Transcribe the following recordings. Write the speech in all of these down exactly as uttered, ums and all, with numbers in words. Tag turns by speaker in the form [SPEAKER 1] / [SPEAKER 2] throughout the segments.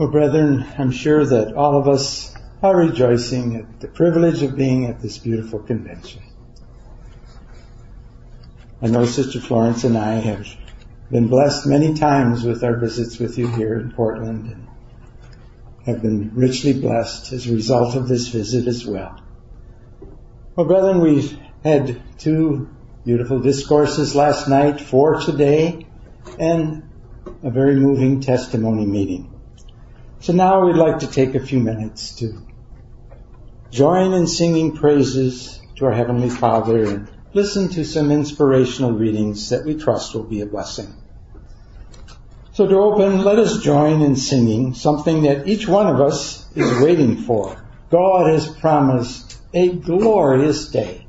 [SPEAKER 1] Well, brethren, I'm sure that all of us are rejoicing at the privilege of being at this beautiful convention. I know Sister Florence and I have been blessed many times with our visits with you here in Portland and have been richly blessed as a result of this visit as well. Well, brethren, we've had two beautiful discourses last night, four today, and a very moving testimony meeting. So now we'd like to take a few minutes to join in singing praises to our Heavenly Father and listen to some inspirational readings that we trust will be a blessing. So to open, let us join in singing something that each one of us is waiting for. God has promised a glorious day.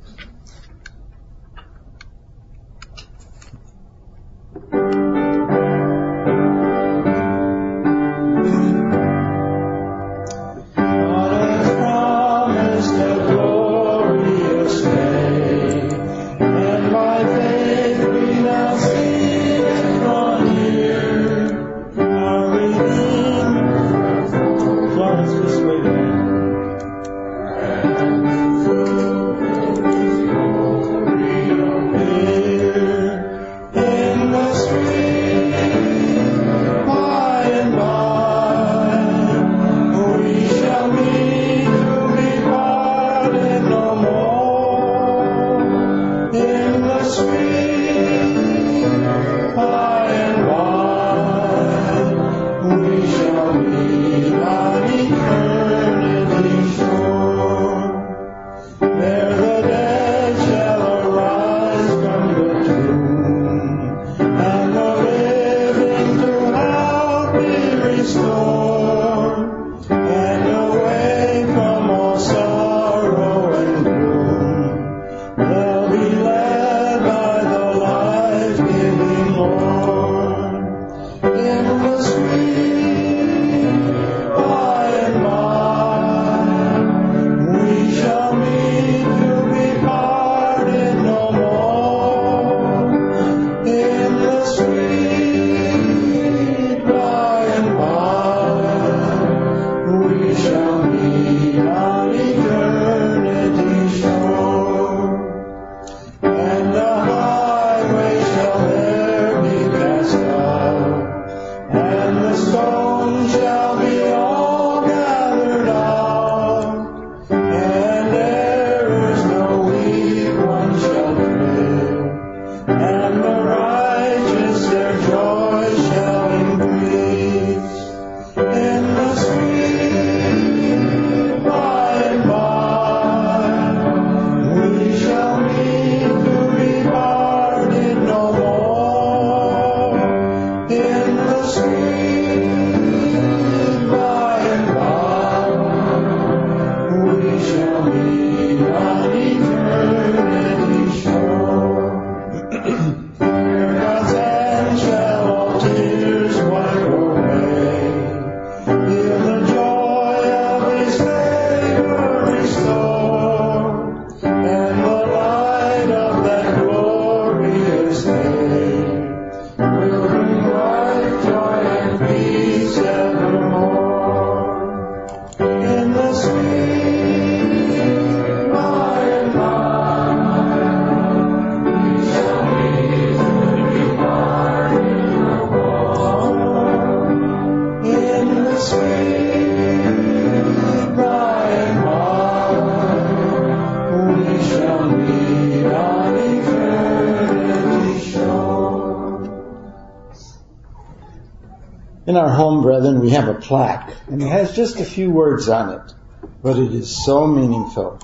[SPEAKER 1] In our home, brethren, we have a plaque, and it has just a few words on it, but it is so meaningful.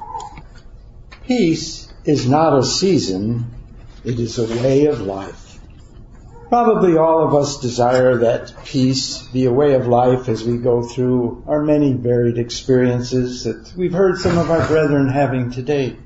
[SPEAKER 1] Peace is not a season, it is a way of life. Probably all of us desire that peace be a way of life as we go through our many varied experiences that we've heard some of our brethren having today.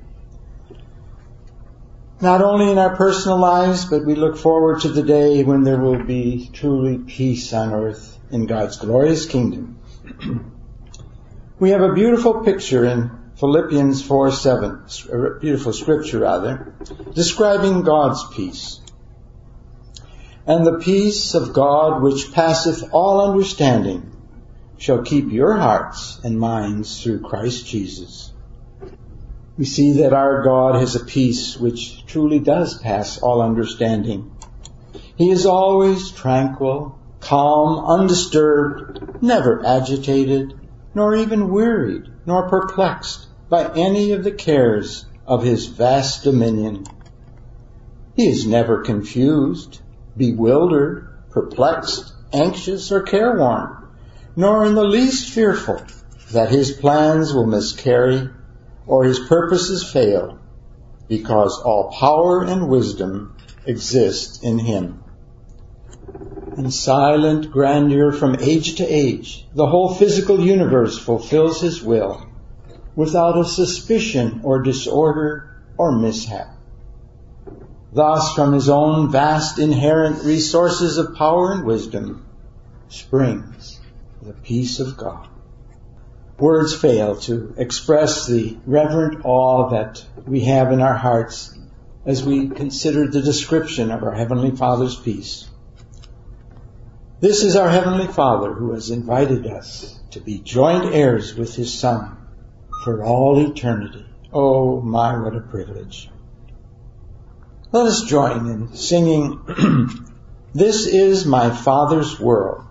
[SPEAKER 1] Not only in our personal lives, but we look forward to the day when there will be truly peace on earth in God's glorious kingdom. We have a beautiful picture in Philippians four seven, a beautiful scripture rather, describing God's peace. And the peace of God which passeth all understanding shall keep your hearts and minds through Christ Jesus. We see that our God has a peace which truly does pass all understanding. He is always tranquil, calm, undisturbed, never agitated, nor even wearied, nor perplexed by any of the cares of his vast dominion. He is never confused, bewildered, perplexed, anxious, or careworn, nor in the least fearful that his plans will miscarry or his purposes fail, because all power and wisdom exist in him. In silent grandeur from age to age, the whole physical universe fulfills his will, without a suspicion or disorder or mishap. Thus, from his own vast inherent resources of power and wisdom, springs the peace of God. Words fail to express the reverent awe that we have in our hearts as we consider the description of our Heavenly Father's peace. This is our Heavenly Father who has invited us to be joint heirs with His Son for all eternity. Oh my, what a privilege. Let us join in singing, This is my Father's world.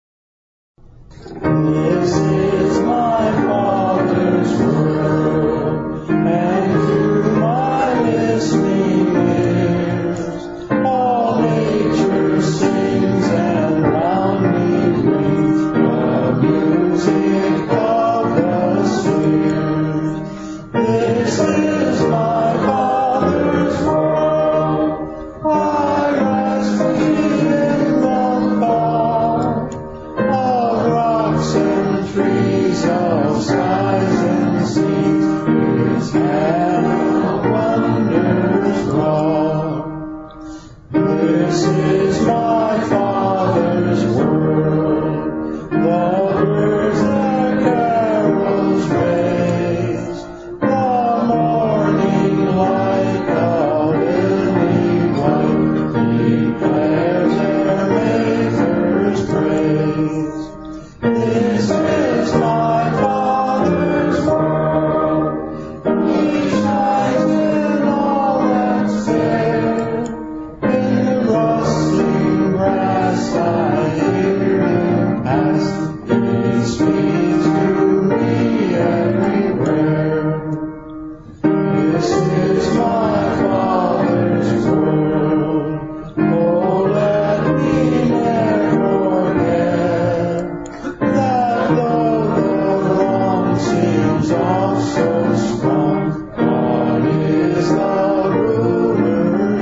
[SPEAKER 1] This is my Father's world, and through my listening ears, all nature sings and round me brings the music of the spheres. This is my Father's world, I rest in the calm of rocks and trees, of skies and seas, His hand of wonders wrought. This is my Father's world, the birds their carols raise, the morning light, the lily white, declares their Maker's praise. This is my Father's world, He shines in all that's fair. In the rustling grass I hear Him pass, He speaks to me everywhere. This is my Father's world, oh let me never forget that though the wrong seems all so strong, God is the ruler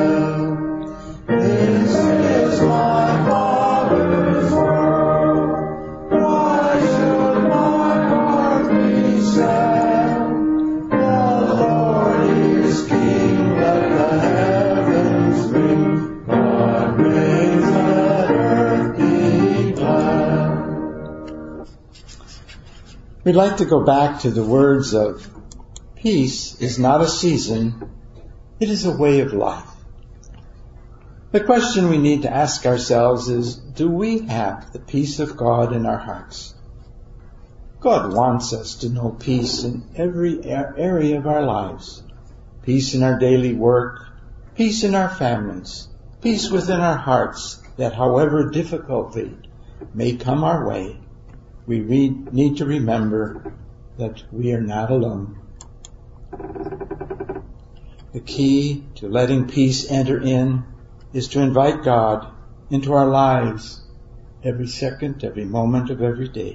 [SPEAKER 1] yet. This is my Father's world, why should my heart be sad? The Lord is King, let the heavens ring, God reigns, let earth be glad. We'd like to go back to the words of peace is not a season, it is a way of life. The question we need to ask ourselves is, do we have the peace of God in our hearts? God wants us to know peace in every area of our lives. Peace in our daily work, peace in our families, peace within our hearts, that however difficulty may come our way, we read, need to remember that we are not alone. The key to letting peace enter in is to invite God into our lives every second, every moment of every day.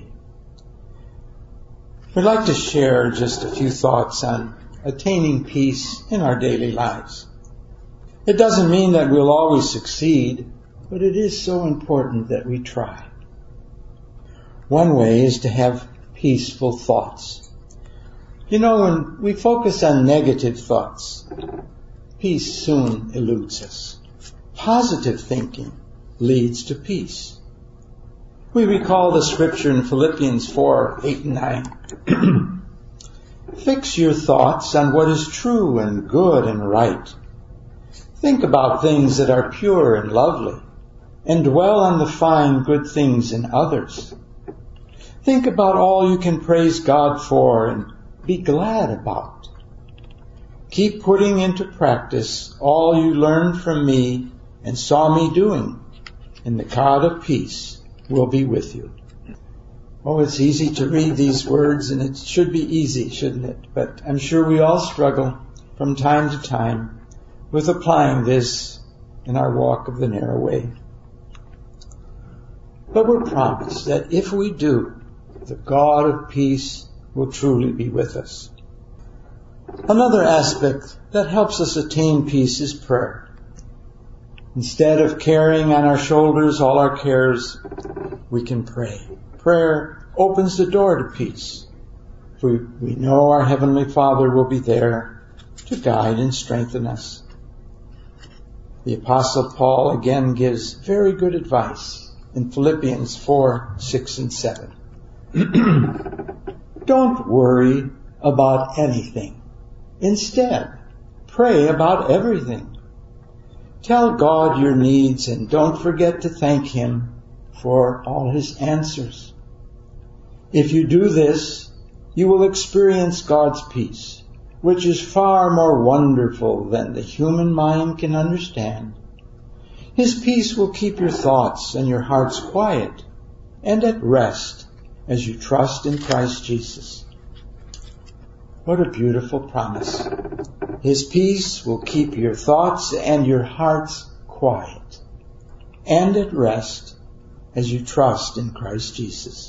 [SPEAKER 1] We'd like to share just a few thoughts on attaining peace in our daily lives. It doesn't mean that we'll always succeed, but it is so important that we try. One way is to have peaceful thoughts. You know, when we focus on negative thoughts, peace soon eludes us. Positive thinking leads to peace. We recall the scripture in Philippians four, eight and nine. Fix your thoughts on what is true and good and right. Think about things that are pure and lovely, and dwell on the fine, good things in others. Think about all you can praise God for and be glad about. Keep putting into practice all you learned from me and saw me doing, and the God of peace will be with you. Oh, it's easy to read these words, and it should be easy, shouldn't it? But I'm sure we all struggle from time to time with applying this in our walk of the narrow way. But we're promised that if we do, the God of peace will truly be with us. Another aspect that helps us attain peace is prayer. Instead of carrying on our shoulders all our cares, we can pray. Prayer opens the door to peace. We, we know our Heavenly Father will be there to guide and strengthen us. The Apostle Paul again gives very good advice in Philippians four, six, and seven. Don't worry about anything. Instead, pray about everything. Tell God your needs and don't forget to thank Him for all His answers. If you do this, you will experience God's peace, which is far more wonderful than the human mind can understand. His peace will keep your thoughts and your hearts quiet and at rest as you trust in Christ Jesus. What a beautiful promise. His peace will keep your thoughts and your hearts quiet and at rest as you trust in Christ Jesus.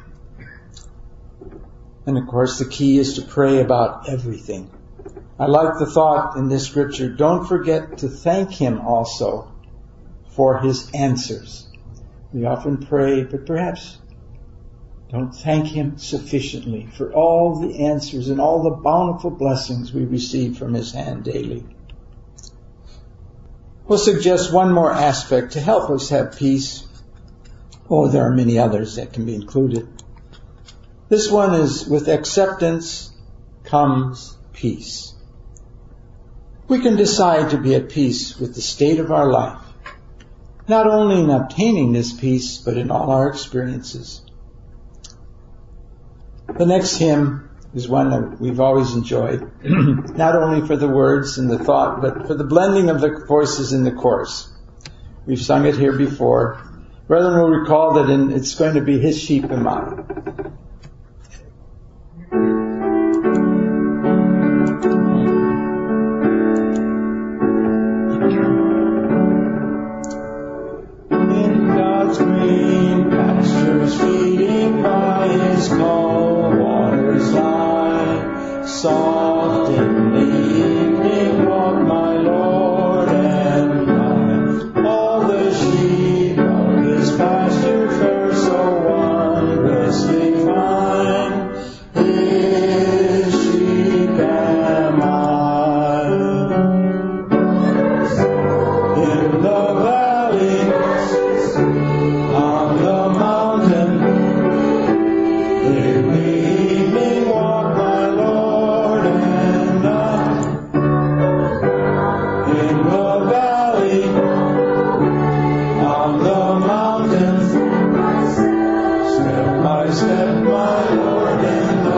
[SPEAKER 1] And of course, the key is to pray about everything. I like the thought in this scripture, don't forget to thank Him also for His answers. We often pray, but perhaps don't thank Him sufficiently for all the answers and all the bountiful blessings we receive from His hand daily. We'll suggest one more aspect to help us have peace. Oh, there are many others that can be included. This one is, with acceptance comes peace. We can decide to be at peace with the state of our life, not only in obtaining this peace, but in all our experiences. The next hymn is one that we've always enjoyed, not only for the words and the thought, but for the blending of the voices in the chorus. We've sung it here before. Brethren will recall that in, it's going to be His sheep and mine. In God's green pastures, feeding by His call, waters lie, soft in the evening walk my Lord and mine. All the sheep of His pasture fair, so wondrously fine. His sheep am I. In the valley, on the mountain, in the evening walk my Lord and I. In the valley, on the mountain, step by step my Lord and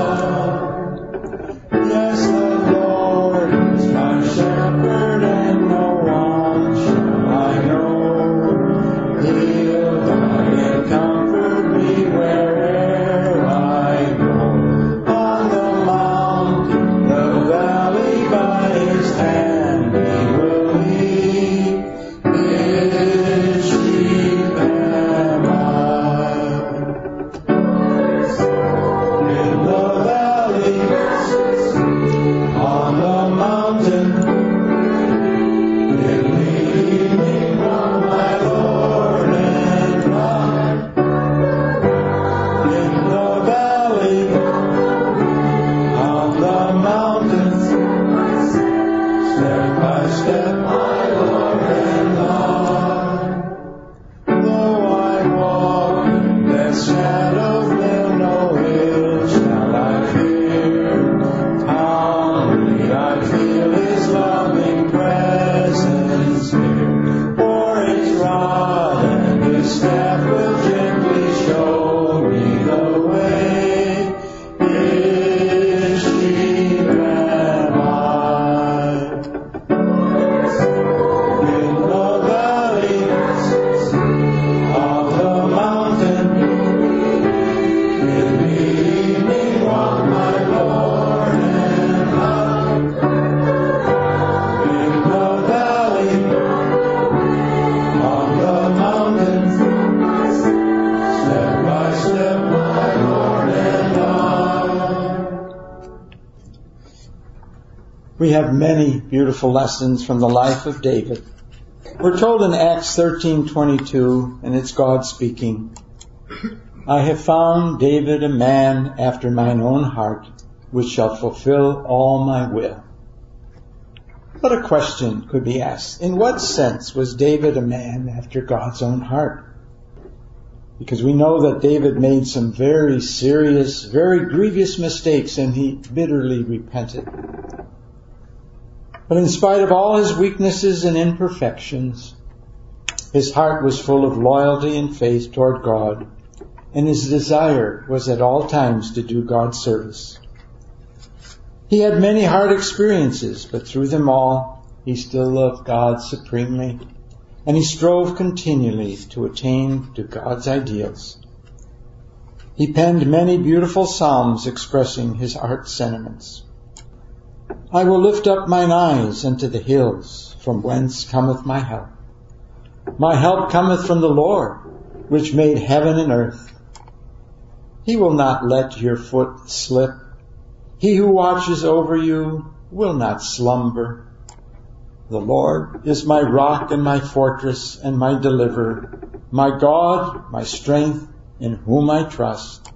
[SPEAKER 1] I. Yes, the Lord is my shepherd and no one shall I know. He'll guide and comfort me where'er I go. On the mountain, the valley, by His hand He will lead. His sheep am I. We have many beautiful lessons from the life of David. We're told in Acts thirteen twenty-two, and it's God speaking, I have found David a man after mine own heart, which shall fulfill all my will. But a question could be asked. In what sense was David a man after God's own heart? Because we know that David made some very serious, very grievous mistakes, and he bitterly repented. But in spite of all his weaknesses and imperfections, his heart was full of loyalty and faith toward God, and his desire was at all times to do God's service. He had many hard experiences, but through them all, he still loved God supremely, and he strove continually to attain to God's ideals. He penned many beautiful psalms expressing his heart's sentiments. I will lift up mine eyes unto the hills, from whence cometh my help. My help cometh from the Lord, which made heaven and earth. He will not let your foot slip. He who watches over you will not slumber. The Lord is my rock and my fortress and my deliverer, my God, my strength, in whom I trust.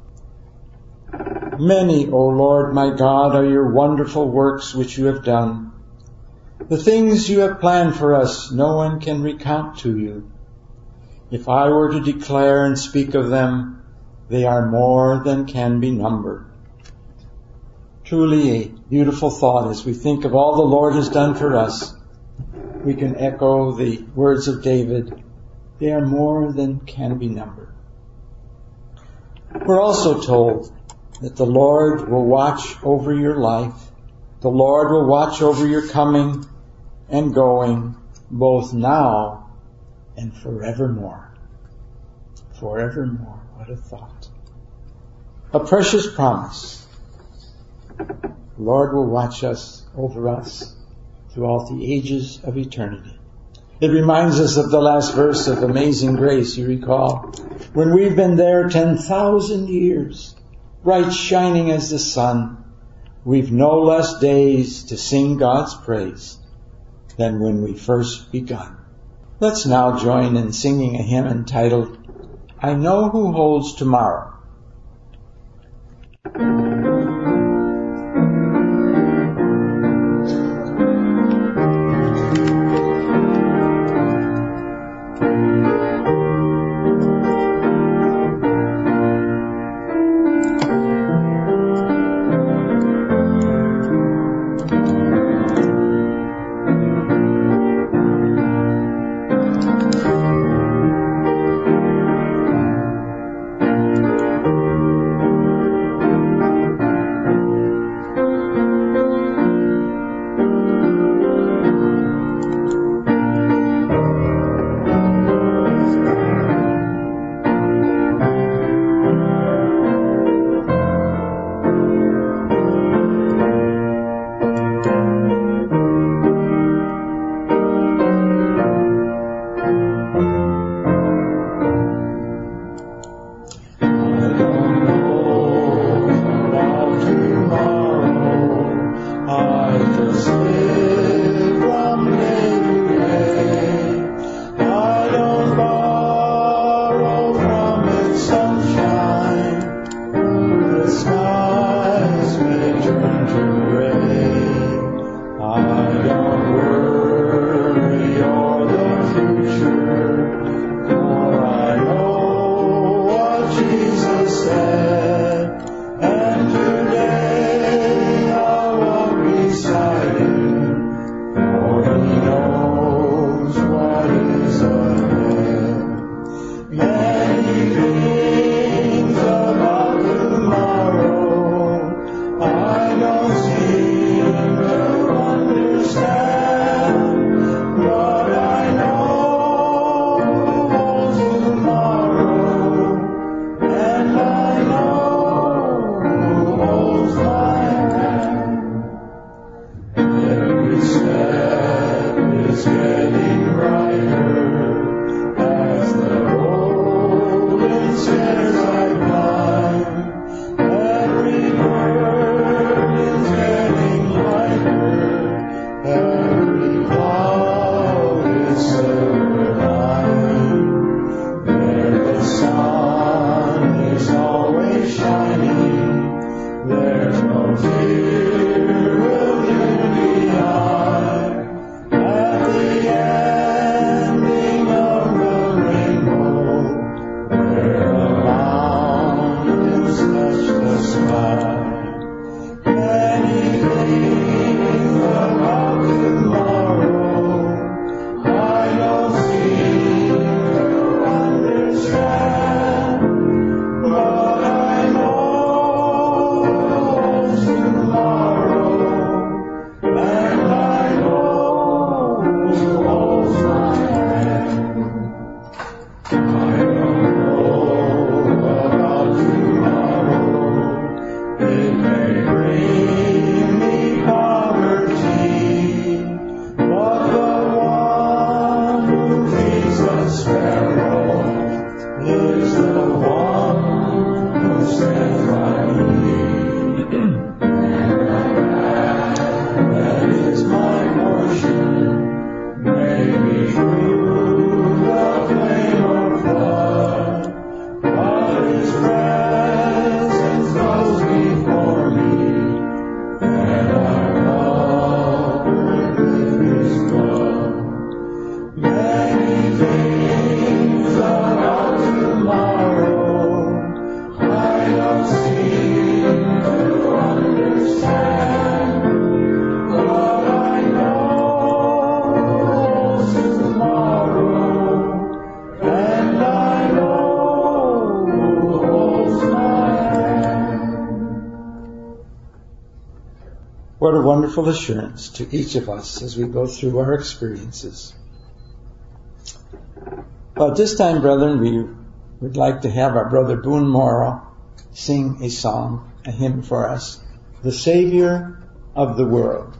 [SPEAKER 1] Many, O Lord, my God, are your wonderful works which you have done. The things you have planned for us, no one can recount to you. If I were to declare and speak of them, they are more than can be numbered. Truly a beautiful thought as we think of all the Lord has done for us. We can echo the words of David. They are more than can be numbered. We're also told that the Lord will watch over your life. The Lord will watch over your coming and going, both now and forevermore. Forevermore. What a thought. A precious promise. The Lord will watch us, over us, throughout the ages of eternity. It reminds us of the last verse of Amazing Grace, you recall. When we've been there ten thousand years, bright shining as the sun, we've no less days to sing God's praise than when we first begun. Let's now join in singing a hymn entitled, I Know Who Holds Tomorrow. What a wonderful assurance to each of us as we go through our experiences. Well, at this time, brethren, we would like to have our brother Boone Morrow sing a song, a hymn for us, The Savior of the World.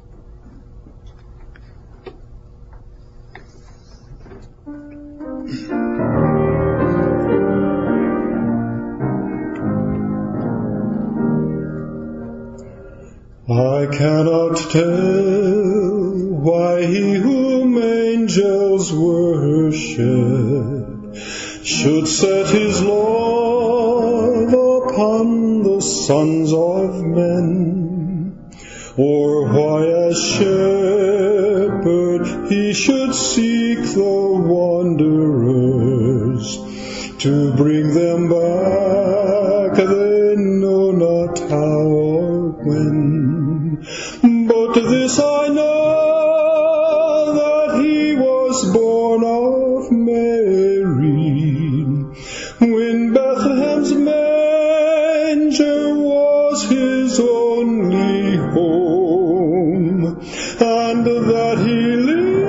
[SPEAKER 2] I cannot tell why he whom angels worship should set his love upon the sons of men, or why as shepherd he should seek the wanderers to bring them back, they know not how or when. But this I know, that he was born of Mary, when Bethlehem's manger was his only home, and that he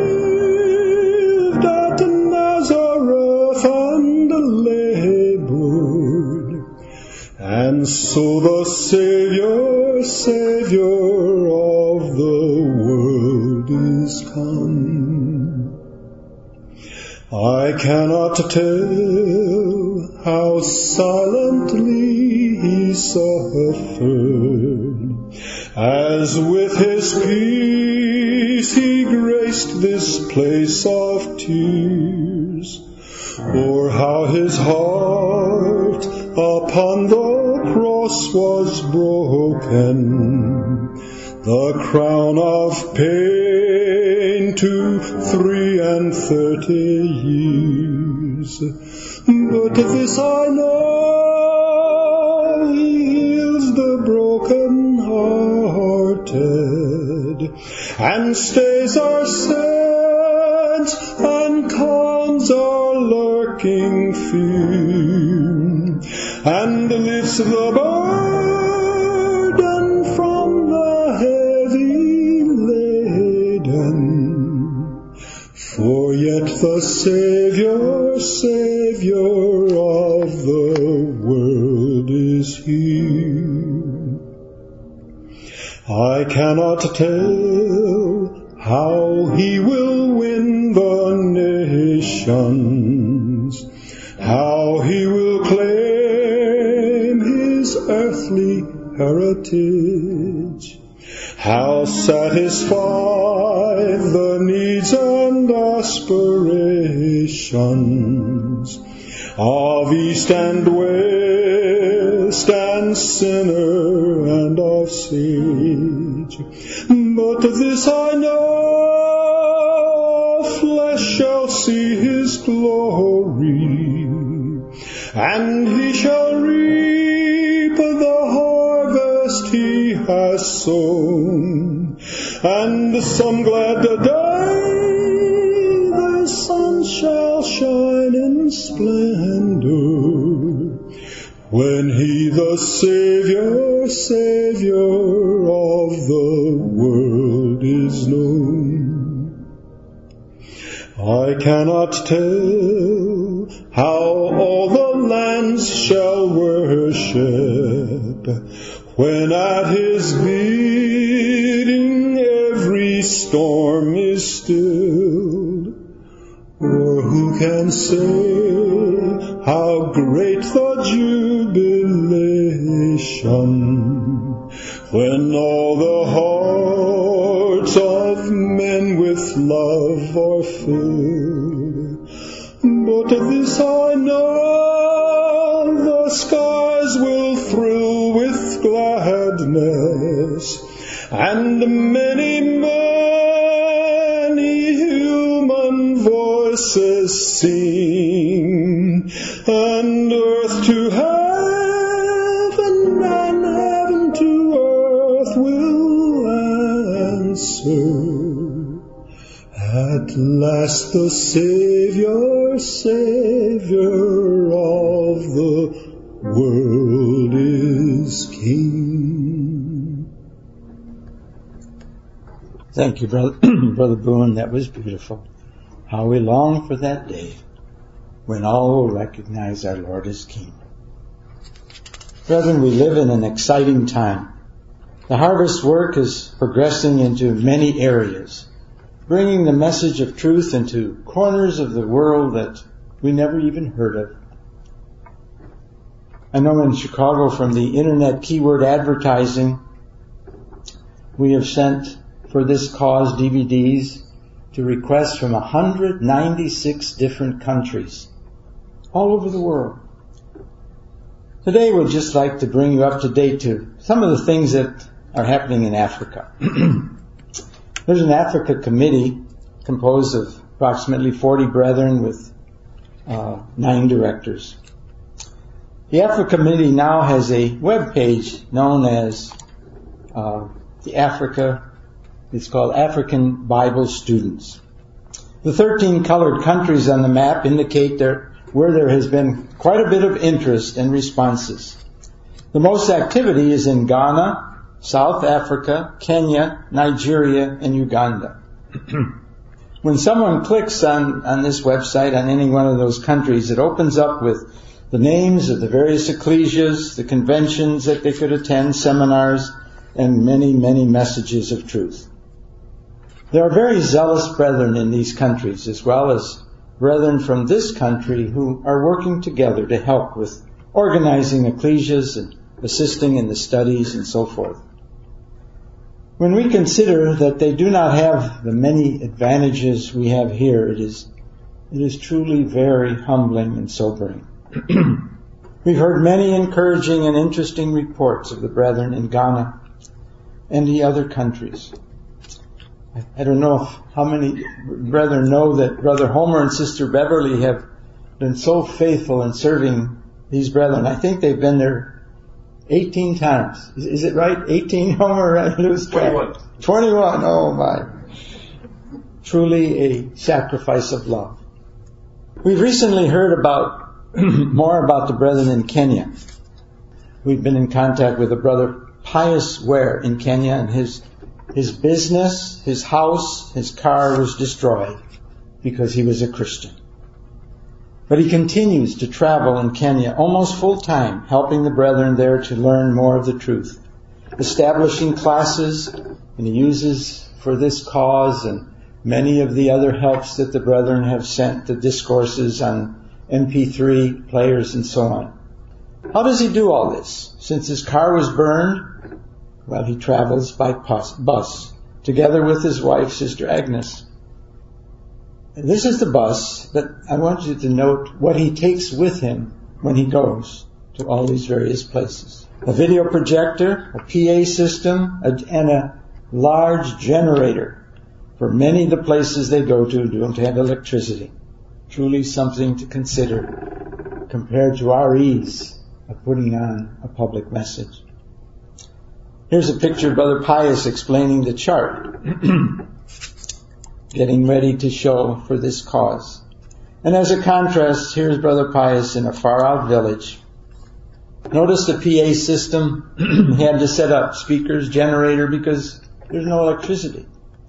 [SPEAKER 2] lived at Nazareth and labored, and so the Savior, Savior of the world is come. I cannot tell how silently he suffered, as with his peace he graced this place of tears, or how his heart upon the cross was broken, the crown of pain to three and thirty years. But this I know, he heals the broken-hearted, and stays our sins, and calms our lurking fear, and lifts the burden from the heavy laden. For yet the Savior, Savior of the world is here. I cannot tell how he will win the nations, how he will claim his earthly heritage, how satisfy the needs and aspirations of east and west, and sinner and of sage. But this I know, flesh shall see his glory, and he shall reap the harvest he has sown, and some glad day the sun shall shine in splendor, when he, the Savior, Savior of the world is known. I cannot tell how all the lands shall worship, when at his bidding every storm is stilled. Or who can say how great the jubilation, when all the hearts of men with love are filled? But this I know, the skies will thrill with gladness, and many, many human voices sing, and earth to heaven and heaven to earth will answer. At last the Savior, Savior of the world is King.
[SPEAKER 1] Thank you, Brother, Brother Boone. That was beautiful. How we long for that day when all will recognize our Lord as King. Brethren, we live in an exciting time. The harvest work is progressing into many areas, bringing the message of truth into corners of the world that we never even heard of. I know in Chicago from the Internet Keyword Advertising, we have sent for this cause D V Ds to requests from one hundred ninety-six different countries all over the world. Today we'd just like to bring you up to date to some of the things that are happening in Africa. There's an Africa committee composed of approximately forty brethren with uh, nine directors. The Africa Committee now has a web page known as uh, the Africa, it's called African Bible Students. The thirteen colored countries on the map indicate there, where there has been quite a bit of interest and responses. The most activity is in Ghana, South Africa, Kenya, Nigeria, and Uganda. When someone clicks on, on this website, on any one of those countries, it opens up with the names of the various ecclesias, the conventions that they could attend, seminars, and many, many messages of truth. There are very zealous brethren in these countries, as well as brethren from this country who are working together to help with organizing ecclesias and assisting in the studies and so forth. When we consider that they do not have the many advantages we have here, it is, it is truly very humbling and sobering. We've heard many encouraging and interesting reports of the brethren in Ghana and the other countries. I don't know if, how many brethren know that Brother Homer and Sister Beverly have been so faithful in serving these brethren. I think they've been there eighteen times. Is, is it right? eighteen, Homer? I lose track. twenty-one. twenty-one, oh my. Truly a sacrifice of love. We've recently heard about more about the brethren in Kenya. We've been in contact with a brother, Pius Ware, in Kenya, and his his business, his house, his car was destroyed because he was a Christian. But he continues to travel in Kenya almost full time, helping the brethren there to learn more of the truth, establishing classes, and he uses for this cause and many of the other helps that the brethren have sent, the discourses on M P three players and so on. How does he do all this? Since his car was burned, well, he travels by bus, together with his wife, Sister Agnes. And this is the bus, but I want you to note what he takes with him when he goes to all these various places. A video projector, a P A system, a, and a large generator. For many of the places they go to don't have electricity. Truly something to consider compared to our ease of putting on a public message. Here's a picture of Brother Pius explaining the chart, getting ready to show for this cause. And as a contrast, here's Brother Pius in a far-out village. Notice the P A system. He had to set up speakers, generator, because there's no electricity.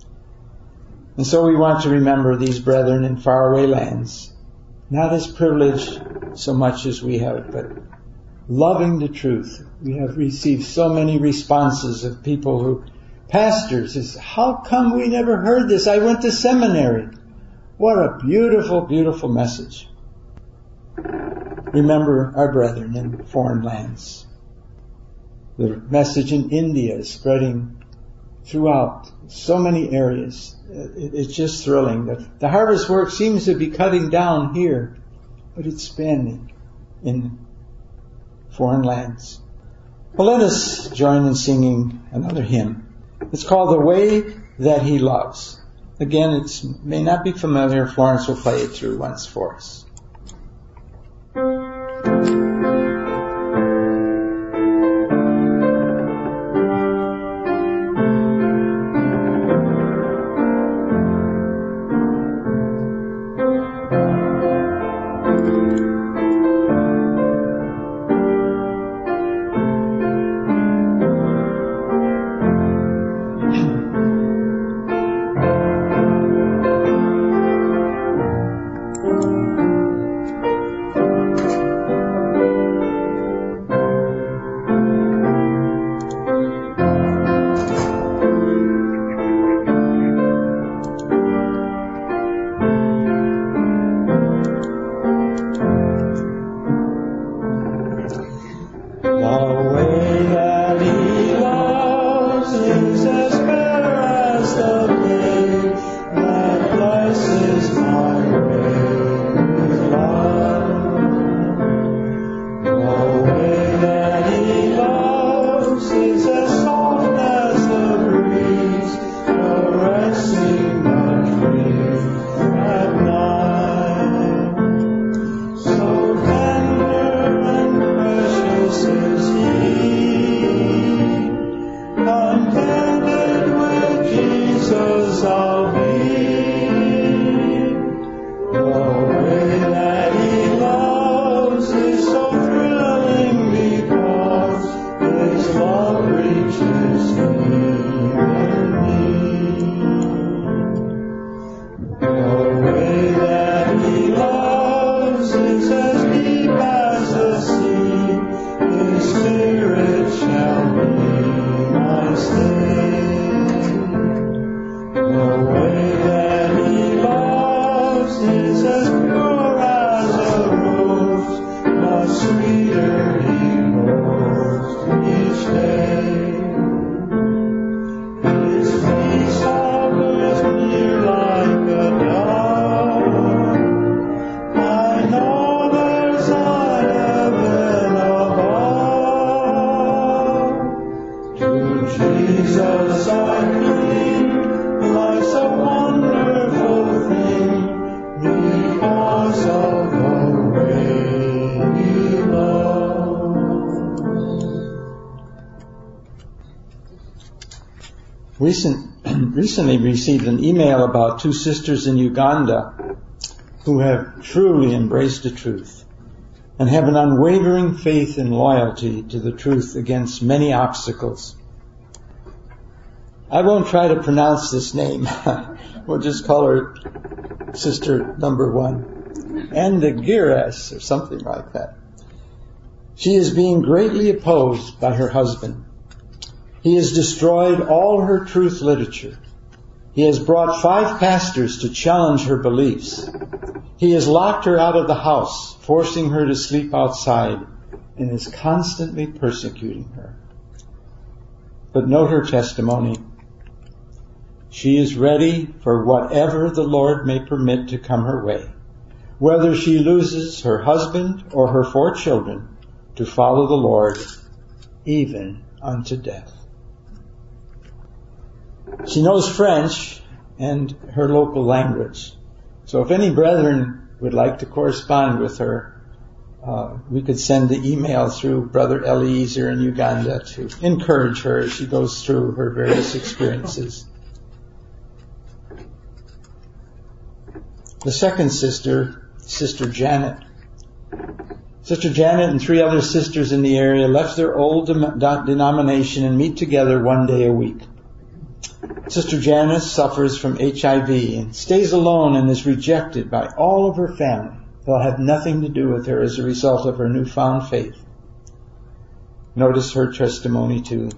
[SPEAKER 1] And so we want to remember these brethren in faraway lands, not as privileged so much as we have, but loving the truth. We have received so many responses of people who, pastors, is, how come we never heard this? I went to seminary. What a beautiful, beautiful message. Remember our brethren in foreign lands. The message in India is spreading throughout so many areas. It's just thrilling. The harvest work seems to be cutting down here, but it's expanding in foreign lands. Well, let us join in singing another hymn. It's called The Way That He Loves. Again, it may not be familiar. Florence will play it through once for us. recent, recently received an email about two sisters in Uganda who have truly embraced the truth and have an unwavering faith and loyalty to the truth against many obstacles. I won't try to pronounce this name. We'll just call her Sister Number One. Andagires, or something like that. She is being greatly opposed by her husband. He has destroyed all her truth literature. He has brought five pastors to challenge her beliefs. He has locked her out of the house, forcing her to sleep outside, and is constantly persecuting her. But note her testimony. She is ready for whatever the Lord may permit to come her way, whether she loses her husband or her four children, to follow the Lord, even unto death. She knows French and her local language. So if any brethren would like to correspond with her, uh, we could send the email through Brother Eliezer in Uganda to encourage her as she goes through her various experiences. The second sister, Sister Janet. Sister Janet and three other sisters in the area left their old denomination and meet together one day a week. Sister Janet suffers from H I V and stays alone and is rejected by all of her family. They'll have nothing to do with her as a result of her newfound faith. Notice her testimony too.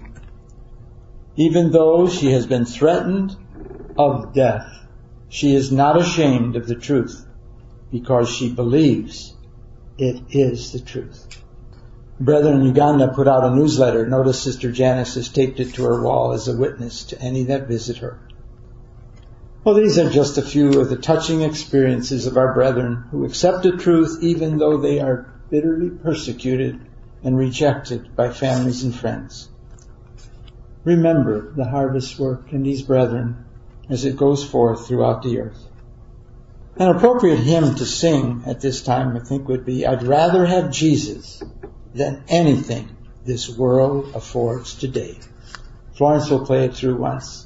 [SPEAKER 1] Even though she has been threatened of death, she is not ashamed of the truth because she believes it is the truth. Brethren in Uganda put out a newsletter. Notice Sister Janice has taped it to her wall as a witness to any that visit her. Well, these are just a few of the touching experiences of our brethren who accept the truth even though they are bitterly persecuted and rejected by families and friends. Remember the harvest work in these brethren as it goes forth throughout the earth. An appropriate hymn to sing at this time, I think, would be, I'd rather have Jesus than anything this world affords today. Florence will play it through once.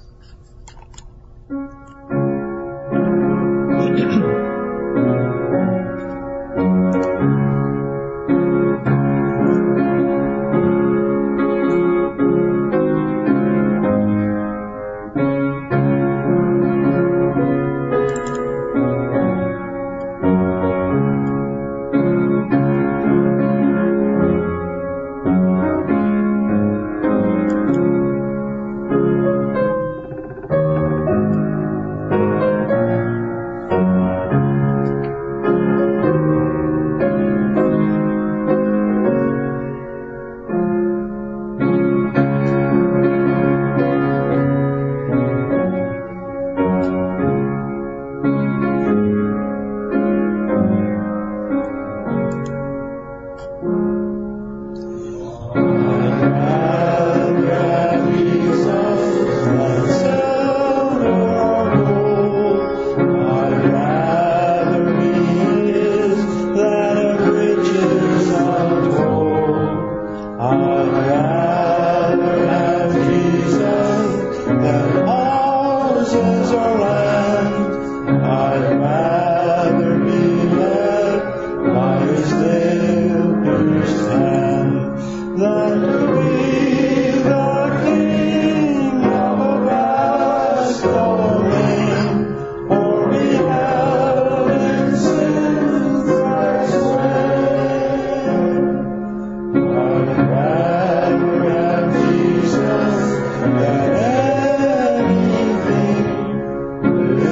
[SPEAKER 2] Jesus, that anything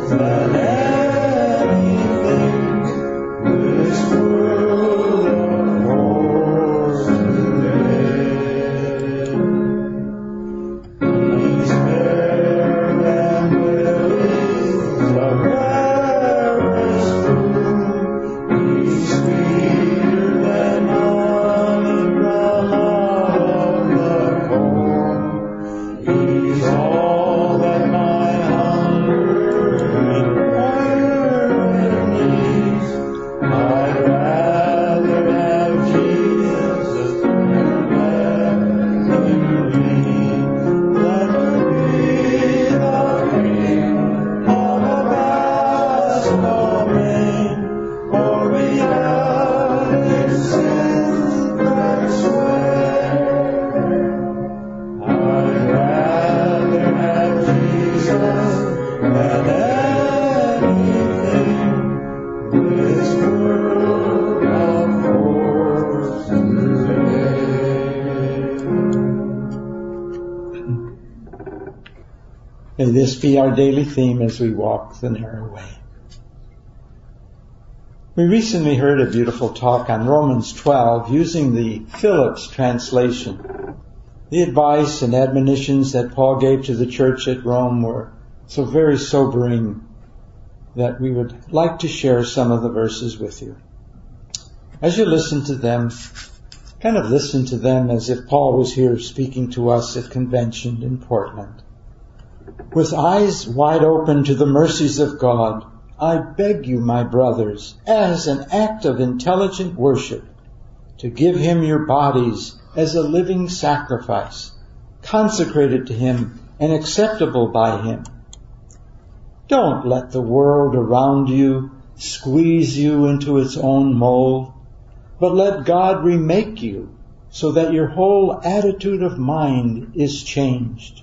[SPEAKER 2] than anything this world affords today. He's fair and lilies of rarest bloom. He's sweeter than honey from out of the comb. He's all that my hunger and hunger needs. I'd rather have Jesus than me, than to be the king of a vast domain, or be out in sin's dark sway. I'd rather have Jesus than anything this world affords today.
[SPEAKER 1] May this be our daily theme as we walk the narrow way. We recently heard a beautiful talk on Romans twelve using the Phillips translation. The advice and admonitions that Paul gave to the church at Rome were so very sobering that we would like to share some of the verses with you. As you listen to them, kind of listen to them as if Paul was here speaking to us at convention in Portland. With eyes wide open to the mercies of God, I beg you, my brothers, as an act of intelligent worship, to give him your bodies as a living sacrifice, consecrated to him and acceptable by him. Don't let the world around you squeeze you into its own mold, but let God remake you so that your whole attitude of mind is changed.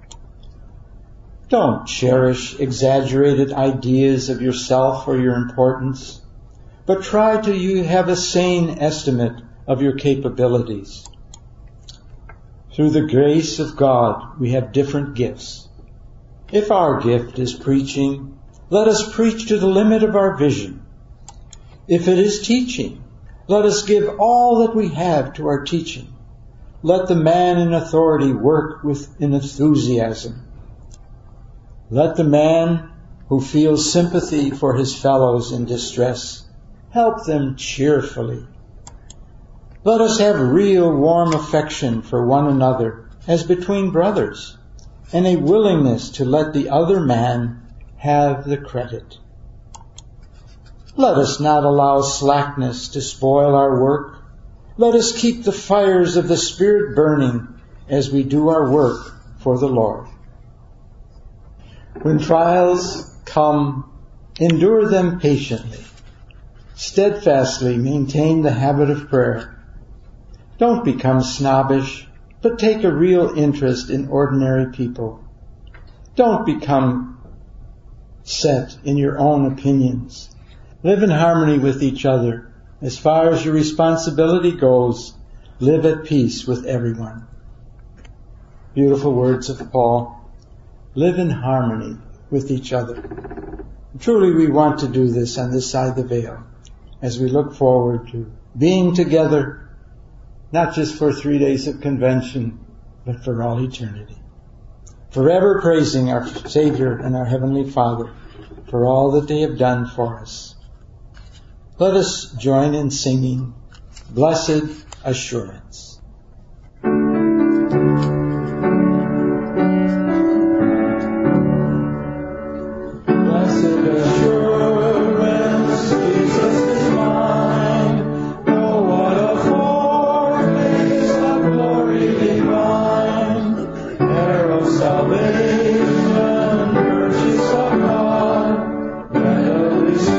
[SPEAKER 1] Don't cherish exaggerated ideas of yourself or your importance, but try to you have a sane estimate of your capabilities. Through the grace of God, we have different gifts. If our gift is preaching, let us preach to the limit of our vision. If it is teaching, let us give all that we have to our teaching. Let the man in authority work with enthusiasm. Let the man who feels sympathy for his fellows in distress help them cheerfully. Let us have real warm affection for one another as between brothers, and a willingness to let the other man have the credit. Let us not allow slackness to spoil our work. Let us keep the fires of the Spirit burning as we do our work for the Lord. When trials come, endure them patiently. Steadfastly maintain the habit of prayer. Don't become snobbish, but take a real interest in ordinary people. Don't become set in your own opinions. Live in harmony with each other. As far as your responsibility goes, live at peace with everyone. Beautiful words of Paul. Live in harmony with each other. Truly, we want to do this on this side of the veil as we look forward to being together, not just for three days of convention, but for all eternity. Forever praising our Savior and our Heavenly Father for all that they have done for us. Let us join in singing Blessed Assurance.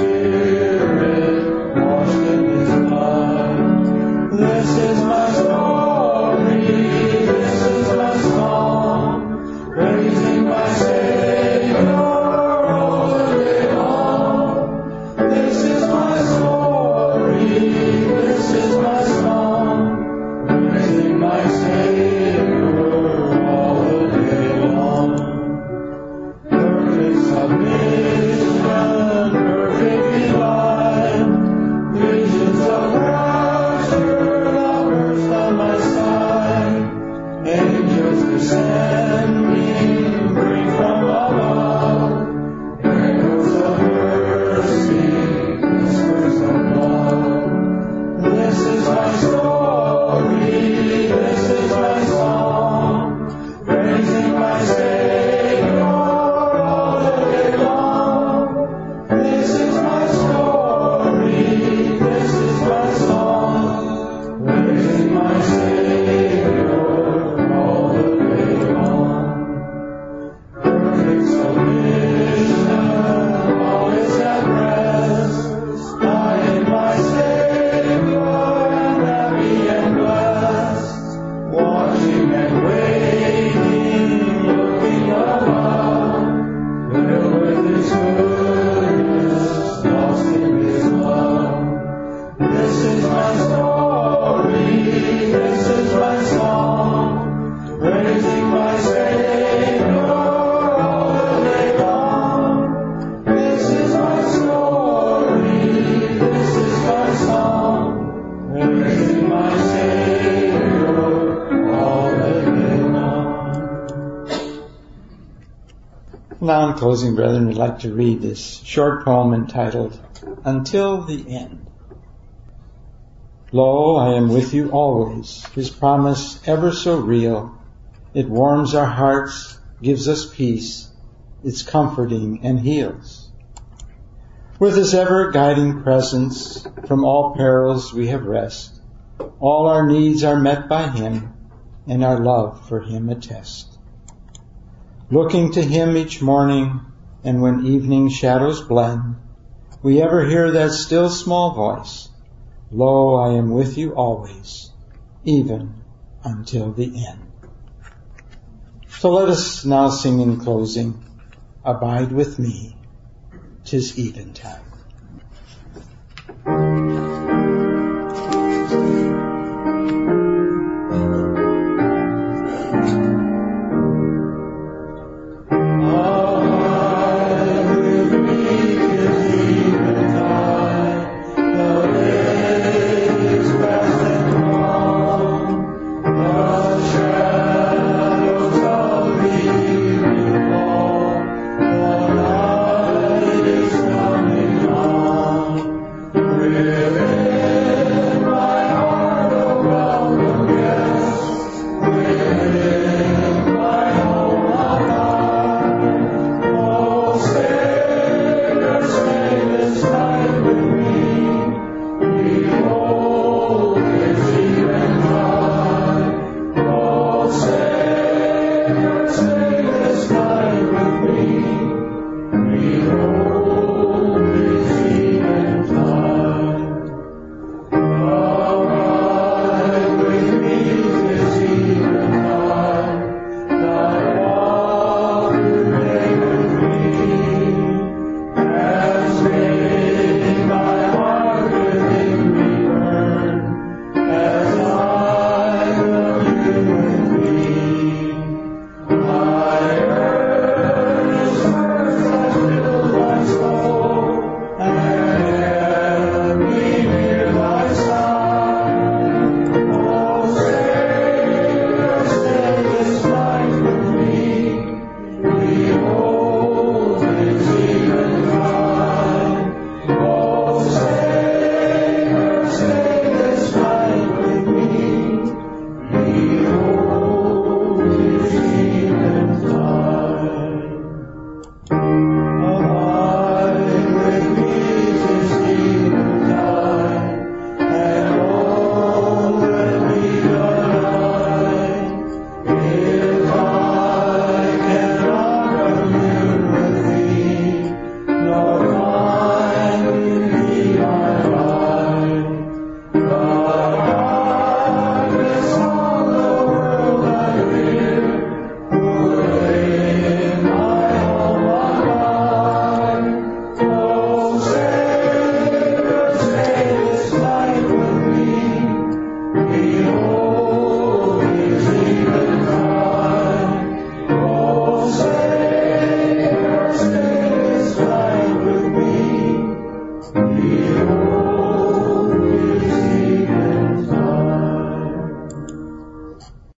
[SPEAKER 2] This is my story.
[SPEAKER 1] Now in closing, brethren, we'd like to read this short poem entitled, Until the End. Lo, I am with you always, his promise ever so real. It warms our hearts, gives us peace, it's comforting and heals. With his ever guiding presence, from all perils we have rest. All our needs are met by him, and our love for him attest. Looking to him each morning, and when evening shadows blend, we ever hear that still small voice, Lo, I am with you always, even until the end. So let us now sing in closing, Abide with me, 'tis eventide.